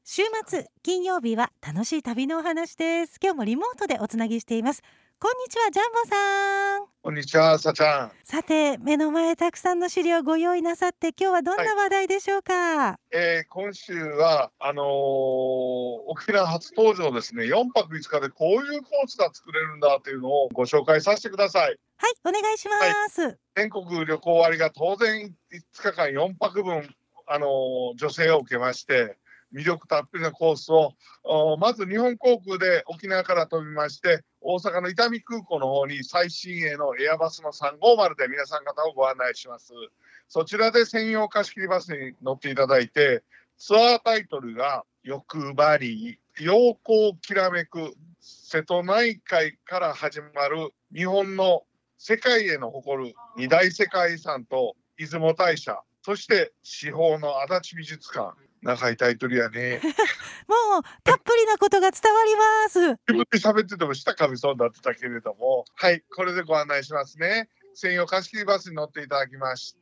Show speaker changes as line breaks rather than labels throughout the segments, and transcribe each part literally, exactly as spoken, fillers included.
週末金曜日は楽しい旅のお話です。今日もリモートでおつなぎしています。こんにちは、ジャンボさん。
こんにちは、さちゃん。
さて、目の前たくさんの資料をご用意なさって、今日はどんな話題でしょうか？
はい、えー、今週はあのー、沖縄初登場ですね。よんぱくいつかでこういうコースが作れるんだというのをご紹介させてください。
はい、お願いします。はい、
全国旅行割が当然いつかかんよんぱくぶん、あのー、助成を受けまして、魅力たっぷりのコースをまず日本航空で沖縄から飛びまして、大阪の伊丹空港の方に最新鋭のエアバスのさんごーまるで皆さん方をご案内します。そちらで専用貸し切りバスに乗っていただいて、ツアータイトルが欲張り陽光きらめく瀬戸内海から始まる日本の世界への誇る二大世界遺産と出雲大社、そして四方の足立美術館。長いタイトルやね。
もうたっぷりなことが伝わります。
自分で喋ってても舌かみそうになってたけれども、はい、これでご案内しますね。専用貸し切りバスに乗っていただきまして、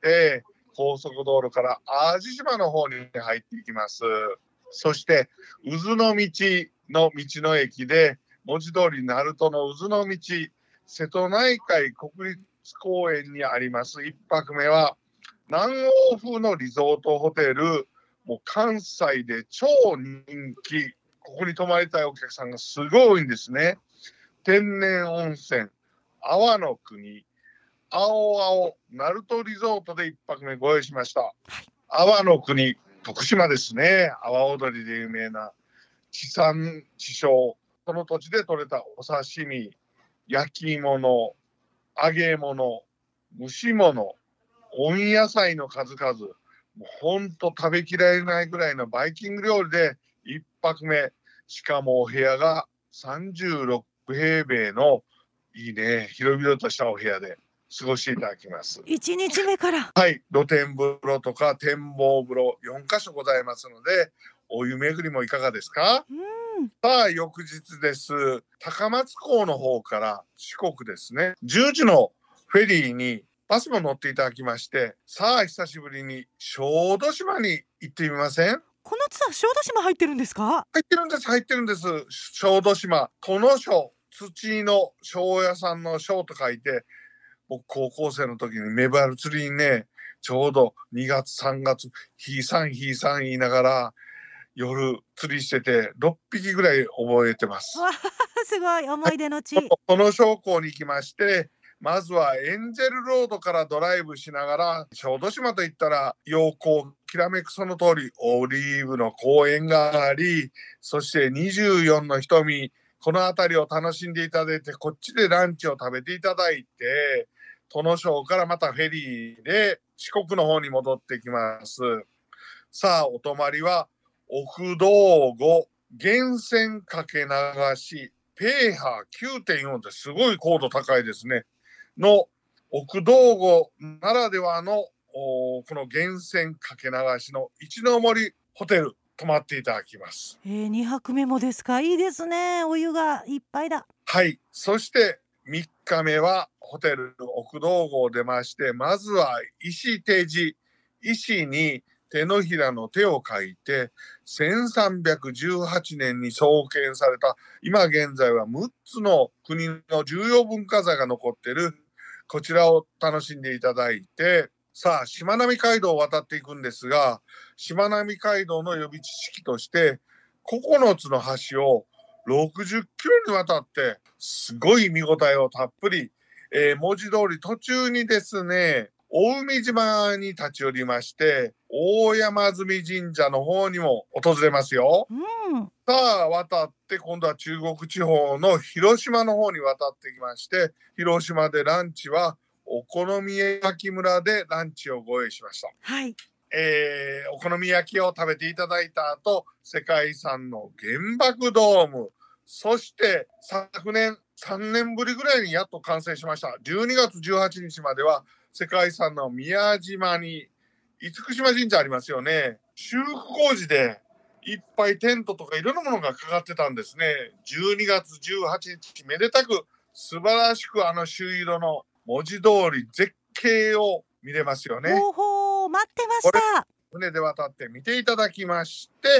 高速道路から淡路島の方に入っていきます。そして渦の道の道の駅で、文字通り鳴門の渦の道、瀬戸内海国立公園にありますいっぱくめは南欧風のリゾートホテル。もう関西で超人気、ここに泊まりたいお客さんがすごい多いんですね。天然温泉、阿波の国、青青鳴門リゾートでいっぱくめご用意しました。阿波の国、徳島ですね。阿波踊りで有名な地産地消、その土地で採れたお刺身、焼き物、揚げ物、蒸し物、温野菜の数々、もうほんと食べきられないぐらいのバイキング料理でいっぱくめ、しかもお部屋がさんじゅうろくへいべいのいいね、広々としたお部屋で過ごしていただきます。
いちにちめから、
はい、露天風呂とか展望風呂よんかしょございますので、お湯巡りもいかがですか？うん、さあ翌日です。高松港の方から四国ですね、じゅうじのフェリーにバスも乗っていただきまして、さあ久しぶりに小豆島に行ってみません？
このツアー小豆島入ってるんですか？
入ってるんです入ってるんです。小豆島、この小、土の小屋さんの小と書いて、僕高校生の時にメバル釣りにね、ちょうどにがつさんがつひいさんひいさん言いながら夜釣りしててろっぴきぐらい覚えてます。
わすごい思い出の地。
この小港に行きまして、まずはエンジェルロードからドライブしながら、小豆島といったら陽光きらめくその通りオリーブの公園があり、そしてにじゅうよんの瞳、この辺りを楽しんでいただいて、こっちでランチを食べていただいて、土庄小からまたフェリーで四国の方に戻ってきます。さあお泊まりは奥道後源泉かけ流しペーハー きゅうてんよん ってすごい高度高いですねの奥道後ならではのこの源泉かけ流しの一の森ホテル泊まっていただきます。
えー、にはくめもですか？いいですね。お湯がいっぱいだ。
はい、そしてみっかめはホテル奥道後を出まして、まずは石手寺、石に手のひらの手を書いてせんさんびゃくじゅうはちねんに創建された、今現在はむっつの国の重要文化財が残っているこちらを楽しんでいただいて、さあしまなみ海道を渡っていくんですが、しまなみ海道の予備知識としてここのつの橋をろくじゅっキロにわたってすごい見応えをたっぷり、えー、文字通り途中にですね、大海島に立ち寄りまして大山積神社の方にも訪れますよ。うん、さあ渡って今度は中国地方の広島の方に渡ってきまして、広島でランチはお好み焼き村でランチをご用意しました。
はい、
えー、お好み焼きを食べていただいた後、世界遺産の原爆ドーム、そして昨年さんねんぶりぐらいにやっと完成しましたじゅうにがつじゅうはちにちまでは世界遺産の宮島に厳島神社ありますよね。修復工事でいっぱいテントとかいろんなものがかかってたんですね。じゅうにがつじゅうはちにちめでたく素晴らしくあの朱色の文字通り絶景を見れますよね。
ほうほう、待ってました。
船で渡って見ていただきまして、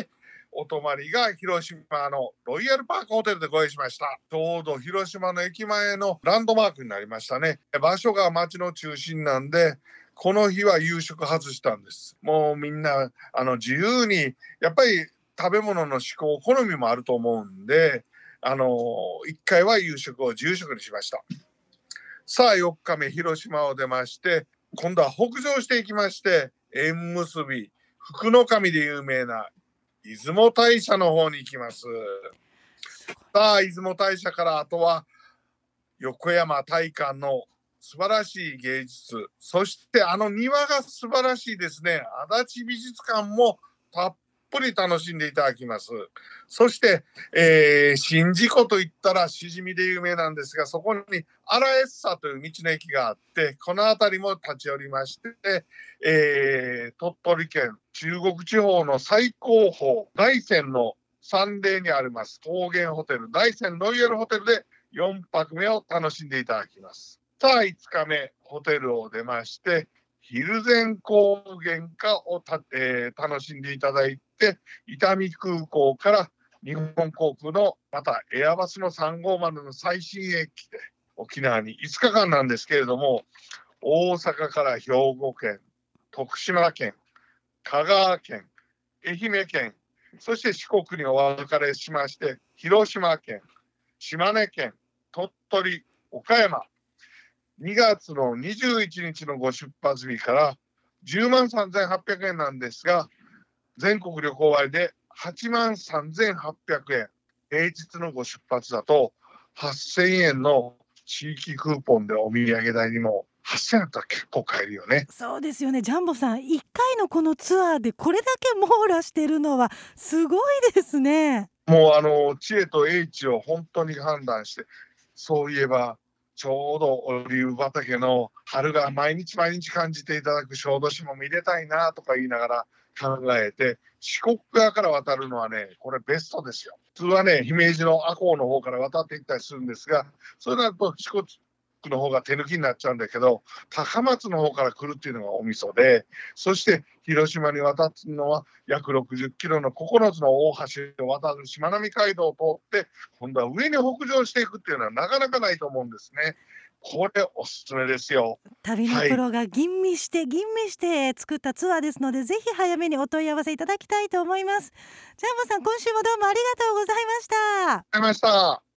お泊まりが広島のロイヤルパークホテルでご用意しました。ちょうど広島の駅前のランドマークになりましたね。場所が街の中心なんで、この日は夕食外したんです。もうみんなあの自由に、やっぱり食べ物の嗜好好みもあると思うんで、あのいっかいは夕食を自由食にしました。さあよっかめ、広島を出まして、今度は北上していきまして、縁結び福の神で有名な出雲大社の方に行きます。さあ出雲大社からあとは横山大観の素晴らしい芸術、そしてあの庭が素晴らしいですね。足立美術館もたっぷり楽しんでいただきます。そして、えー、宍道湖といったらしじみで有名なんですが、そこに荒江佐という道の駅があって、この辺りも立ち寄りまして、えー、鳥取県中国地方の最高峰大山の山嶺にあります高原ホテル大山ロイヤルホテルでよんぱくめを楽しんでいただきます。さあいつかめ、ホテルを出まして蒜山高原化をた、えー、楽しんでいただいて、伊丹空港から日本航空のまたエアバスのさんごーまるの最新駅で沖縄にいつかかんなんですけれども、大阪から兵庫県、徳島県、香川県、愛媛県、そして四国にお別れしまして、広島県、島根県、鳥取、岡山、にがつのにじゅういちにちのご出発日からじゅうまんさんぜんはっぴゃくえんなんですが、全国旅行割ではちまんさんぜんはっぴゃくえん、平日のご出発だとはっせんえんの地域クーポンでお土産代にもはっせんえんだったら結構買えるよね。
そうですよね。ジャンボさん、いっかいのこのツアーでこれだけ網羅してるのはすごいですね。
もうあの知恵と英知を本当に判断して、そういえばちょうどオリーブ畑の春が毎日毎日感じていただく小豆島も入れたいなとか言いながら考えて、四国側から渡るのはね、これベストですよ。普通はね、姫路の赤穂の方から渡っていったりするんですが、それだと四国の方が手抜きになっちゃうんだけど、高松の方から来るっていうのがお味噌で、そして広島に渡るのは約ろくじゅっキロのここのつの大橋を渡るしまなみ海道を通って、今度は上に北上していくっていうのはなかなかないと思うんですね。これおすすめですよ。
旅のプロが吟味して、はい、吟味して作ったツアーですので、ぜひ早めにお問い合わせいただきたいと思います。ジャンボさん、今週もどうもありがとうございました。
ありがとうございました。